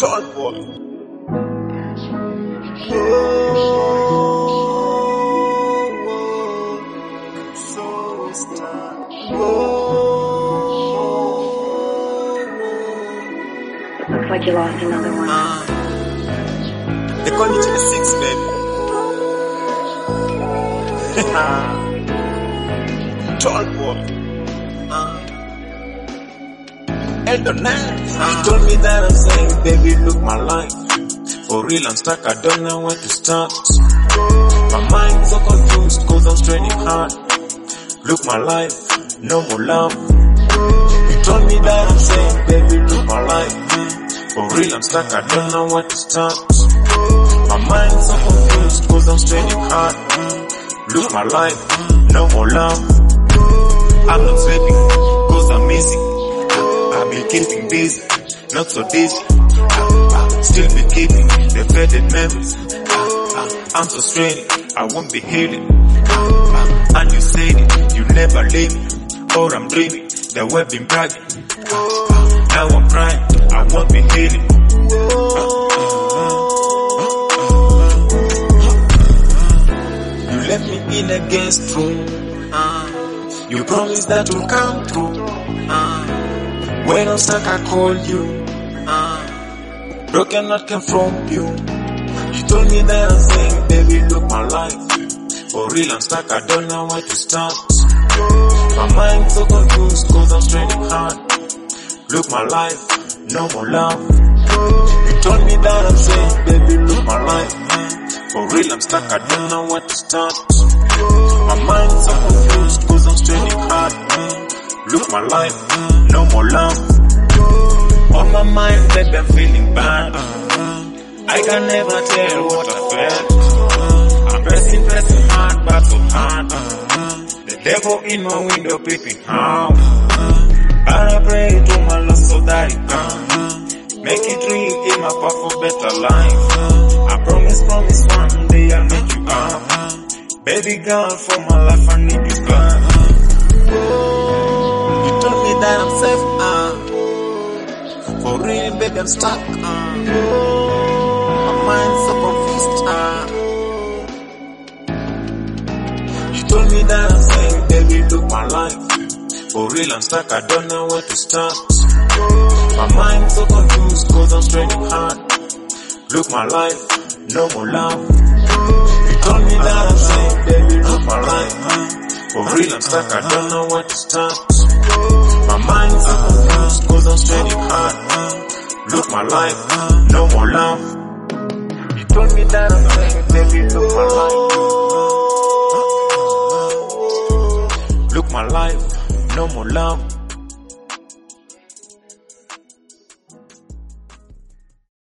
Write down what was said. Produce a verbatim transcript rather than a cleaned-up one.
Tall boy. Looks like you lost another one. Uh, they call me to the six, baby. Tall boy. Uh, Eldonette. You told me that I'm saying, baby, look my life. For real, I'm stuck, I don't know where to start. My mind's so confused, cause I'm straining hard. Look my life, no more love. You told me that I'm saying, baby, look my life. For real, I'm stuck, I don't know where to start. My mind's so confused, cause I'm straining hard. Look my life, no more love. I'm not sleeping, cause I'm missing. I've been keeping busy, not so dizzy. Still be keeping the faded memories. I'm so straining, I won't be healing. And you said it, you never leave me. Or I'm dreaming, that we've been bragging. Now I'm crying, I won't be healing. You left me in a guest room. You promised that will come through. When I'm stuck, I call you. Broken heart came from you. You told me that I'm saying, baby, look my life. For real, I'm stuck, I don't know where to start. My mind's so confused, cause I'm straining hard. Look my life, no more love. You told me that I'm saying, baby, look my life. For real, I'm stuck, I don't know where to start. My mind's so confused, cause I'm straining hard. Look my life, no more love. On my mind, baby, I'm feeling bad. I can never tell what I felt. I'm pressing, pressing hard, but so hard. The devil in my window peeping out. And I pray to my Lord so that it can make it real in my path for better life. I promise, promise one day I'll make you up. Baby girl, for my life I need you back. You told me that I'm safe, uh. For real, baby, I'm stuck, uh. My mind's so confused, uh. You told me that I'm saying, baby, look my life. For real, I'm stuck, I don't know where to start. My mind's so confused, cause I'm straining hard. Look my life, no more love. You told me that I'm saying, baby, look my life. For real, I'm stuck, I don't know where to start. My mind's so confused, cause I'm straining hard. Look my life, no more love. You told me that I'm saying, baby, look my life. Look my life, no more love.